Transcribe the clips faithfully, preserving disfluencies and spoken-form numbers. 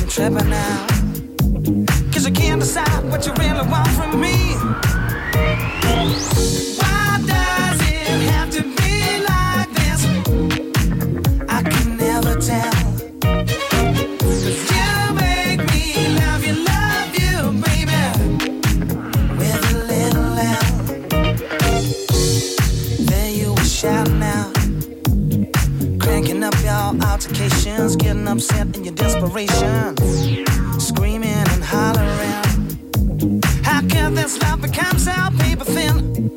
tripping now. Cause you can't decide what you really want from me. Why does it have to be like this? I can never tell. Cause you make me love you, love you, baby, with a little L. There you were shouting out, cranking up your altercations, getting upset in your desperation, screaming and hollering. How can this love become so paper thin?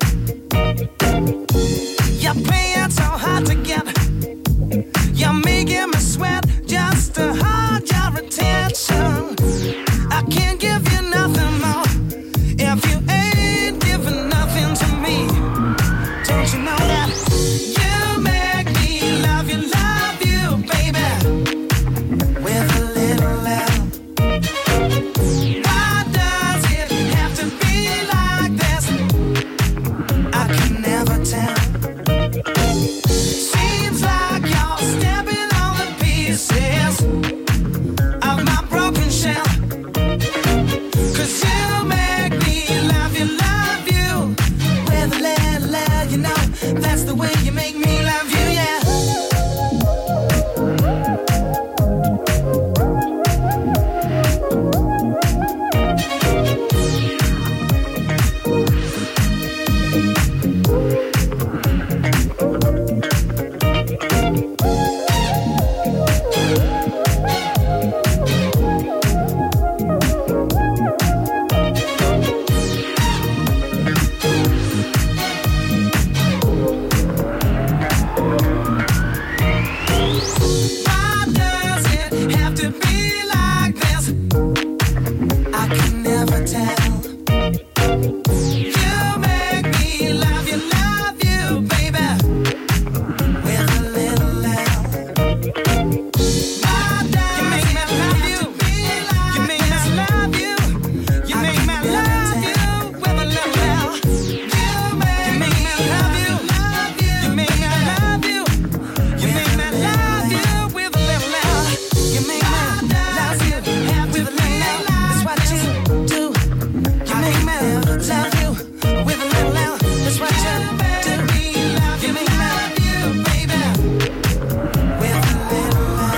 You're playing so hard to get. You're making me sweat just to hold your attention. I can't give you nothing more if you ain't giving nothing to me. Don't you know that? You make me love you, love you, baby, with a little love. Why does it have to be like this? I can never tell. Seems like you're stepping on the pieces of my broken shell. Cause you make me love you, love you, with a little love, you know, that's the way you make me love you, yeah. Why does it have to be like this? I can never tell. You make me love you, love you, baby, with a little L. Why does you make me love you? You make me love you. You make me love you with a little L. You make me love you, love you. You make me love you. You make me love you with a little L. You make me love you with a little L. That's what you do. You make me love you with a little L. That's what you do. You make me love you, baby, with a little L.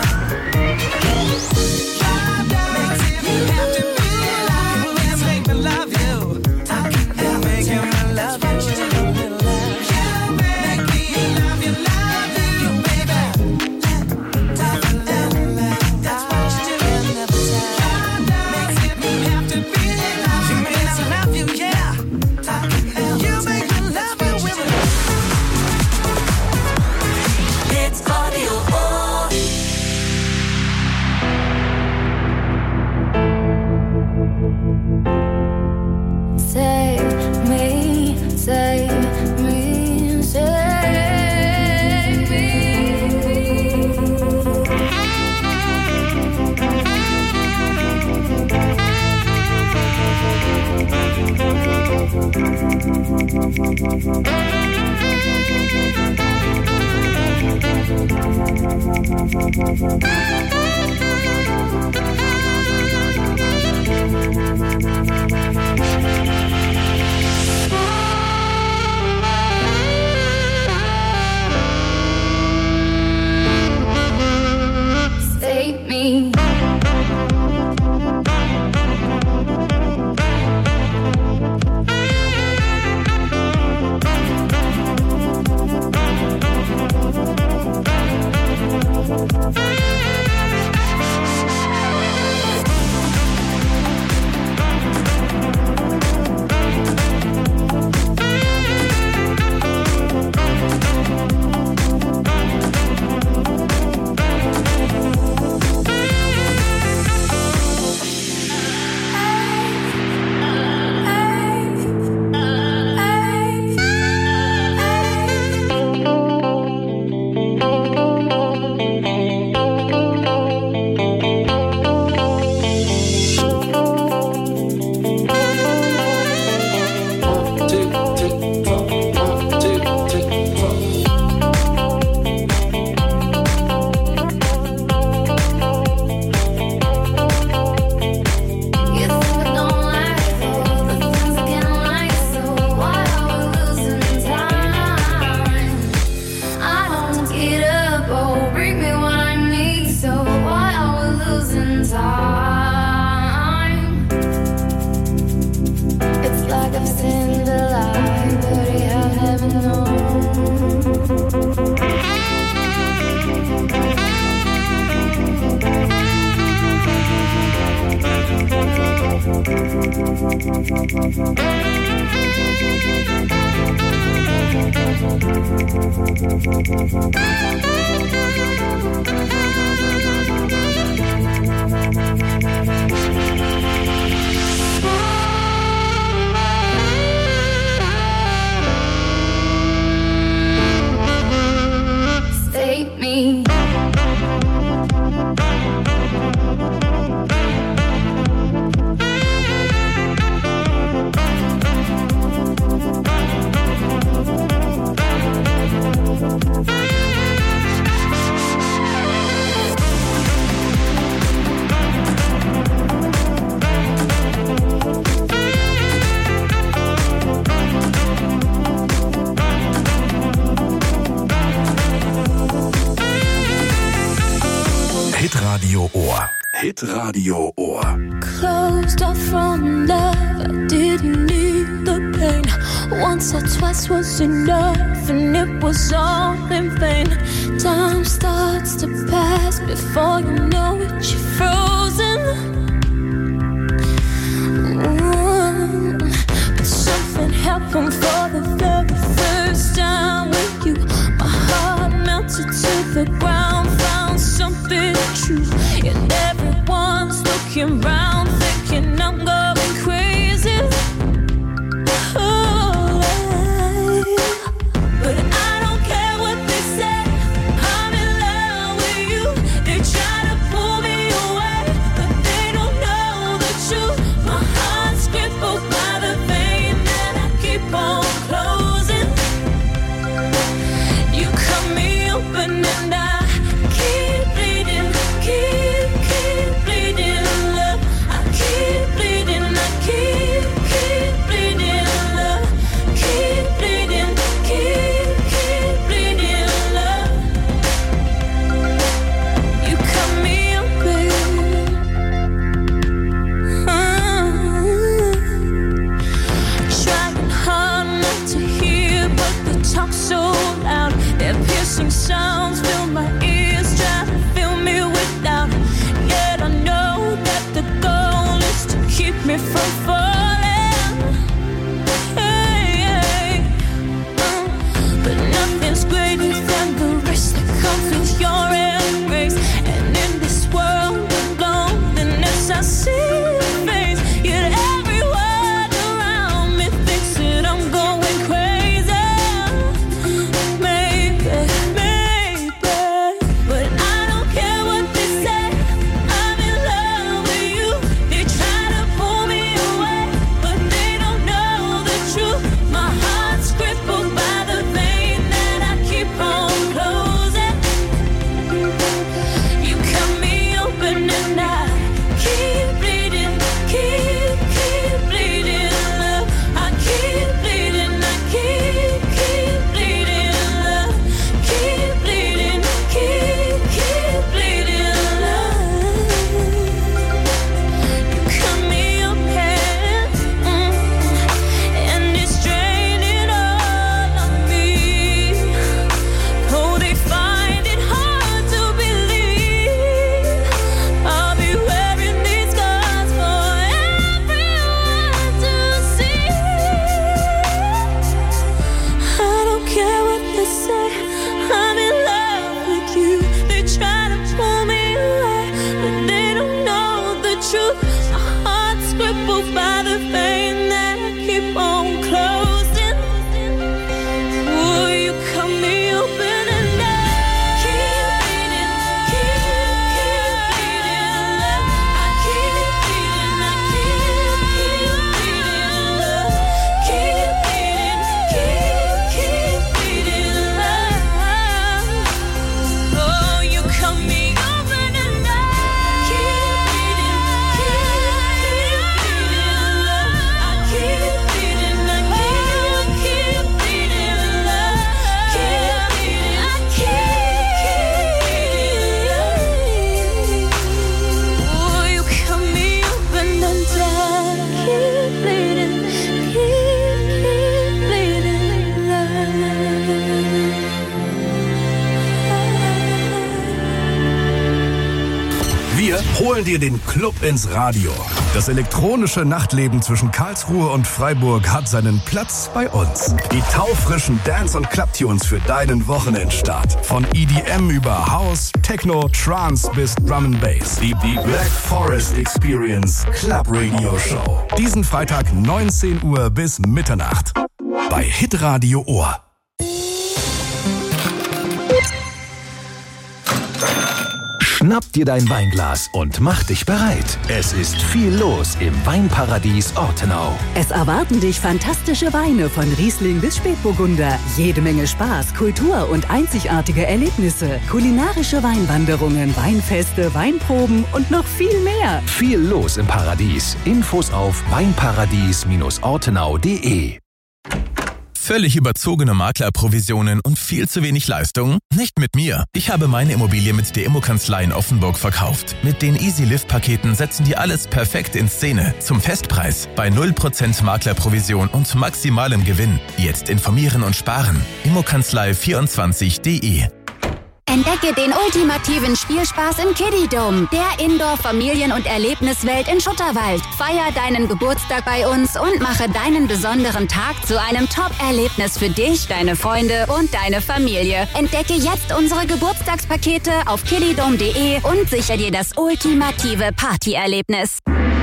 Why does it have to be like this? Make me love you. I can never make him love you with a little L. You make me love you, love you, baby. That's what you do. Why does it have to be like you make me love you, yeah. You make me love you with a It's audio. Save me, save me, save Save me. Save me. Hitradio Ohr. Hitradio Ohr. Closed off from love, I didn't need the pain. Once or twice was enough, and it was all in vain. Time starts to pass before you know it, you're frozen. Ooh. But something happened for the very first time with you. My heart melted to the ground, found something true, and everyone's looking round, thinking I'm going crazy. Oh, but I don't care what they say. I'm in love with you. They try to pull me away, but they don't know the truth. My heart's crippled by the vein that I keep on closing. You cut me open and I keep bleeding, keep, keep bleeding, love. I keep bleeding, I keep, keep bleeding, love. Keep bleeding, keep, keep bleeding, love. You cut me open. Mm. Trying hard not to hear, but the talk's so loud. Their piercing sounds fill my ears, try to fill me with doubt. Yet I know that the goal is to keep me from falling. Hey, hey. Uh, but nothing's greater than the risk that comes with your embrace. And in this world of loneliness, I see your face. Yet everyone around me thinks that I'm going crazy. Maybe, maybe, but I don't care what they say. I'm in love with you. They try to pull me away, but they don't know the truth. My heart's crippled by the vein that I keep on closing. You cut me open and I keep bleeding, keep, keep bleeding, love. I keep bleeding, I keep, keep bleeding, love. Keep bleeding, keep, keep bleeding, love. You cut me open, mm, and it's draining all of me. Oh, they find it hard to believe I'll be wearing these scars for everyone to see. I don't care what they say. I'm in love with you. They try to pull me away, but they don't know the truth. My heart's crippled by the vein that I keep on closing. Ooh, you cut me open and I keep bleeding, keep, keep bleeding, love. I keep bleeding, I keep, keep bleeding, love. Keep bleeding, keep, keep bleeding, love. Oh, you cut me open and I keep bleeding, keep, keep bleeding, love. I holen dir den Club ins Radio. Das elektronische Nachtleben zwischen Karlsruhe und Freiburg hat seinen Platz bei uns. Die taufrischen Dance- und Clubtunes für deinen Wochenendstart. Von E D M über House, Techno, Trance bis Drum and Bass. Die, die Black Forest Experience Club Radio Show. Diesen Freitag neunzehn Uhr bis Mitternacht. Bei Hitradio Ohr. Schnapp dir dein Weinglas und mach dich bereit. Es ist viel los im Weinparadies Ortenau. Es erwarten dich fantastische Weine von Riesling bis Spätburgunder. Jede Menge Spaß, Kultur und einzigartige Erlebnisse. Kulinarische Weinwanderungen, Weinfeste, Weinproben und noch viel mehr. Viel los im Paradies. Infos auf weinparadies ortenau punkt de. Völlig überzogene Maklerprovisionen und viel zu wenig Leistung? Nicht mit mir. Ich habe meine Immobilie mit der Immokanzlei in Offenburg verkauft. Mit den Easy-Lift-Paketen setzen die alles perfekt in Szene. Zum Festpreis. Bei null Prozent Maklerprovision und maximalem Gewinn. Jetzt informieren und sparen. immokanzlei vierundzwanzig punkt de. Entdecke den ultimativen Spielspaß im Kiddie-Dome, der Indoor-Familien- und Erlebniswelt in Schutterwald. Feier deinen Geburtstag bei uns und mache deinen besonderen Tag zu einem Top-Erlebnis für dich, deine Freunde und deine Familie. Entdecke jetzt unsere Geburtstagspakete auf kiddiedome punkt de und sichere dir das ultimative Partyerlebnis.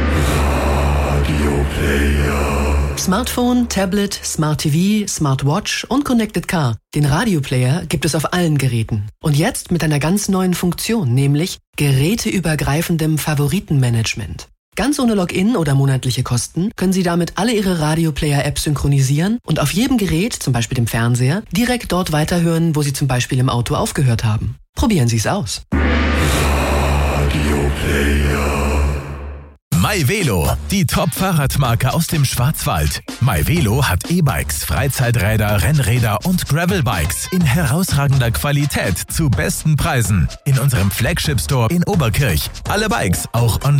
Radio Player. Smartphone, Tablet, Smart T V, Smartwatch und Connected Car. Den Radioplayer gibt es auf allen Geräten. Und jetzt mit einer ganz neuen Funktion, nämlich geräteübergreifendem Favoritenmanagement. Ganz ohne Login oder monatliche Kosten können Sie damit alle Ihre Radioplayer-Apps synchronisieren und auf jedem Gerät, zum Beispiel dem Fernseher, direkt dort weiterhören, wo Sie zum Beispiel im Auto aufgehört haben. Probieren Sie es aus. Radioplayer. MyVelo, die Top-Fahrradmarke aus dem Schwarzwald. MyVelo hat E-Bikes, Freizeiträder, Rennräder und Gravelbikes in herausragender Qualität zu besten Preisen. In unserem Flagship-Store in Oberkirch. Alle Bikes auch online.